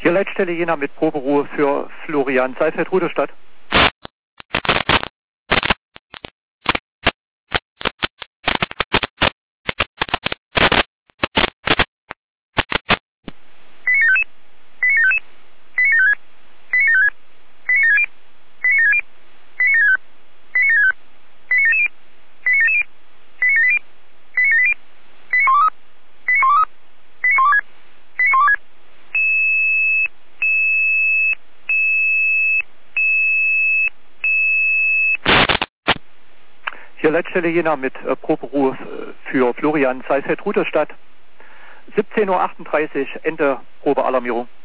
Hier Leitstelle Jena mit Proberuhe für Florian Seifeld, Rudolstadt. Hier Leitstelle Jena mit Proberuhe für Florian Seifeld, Rudolstadt. 17:38 Uhr, Ende Probealarmierung.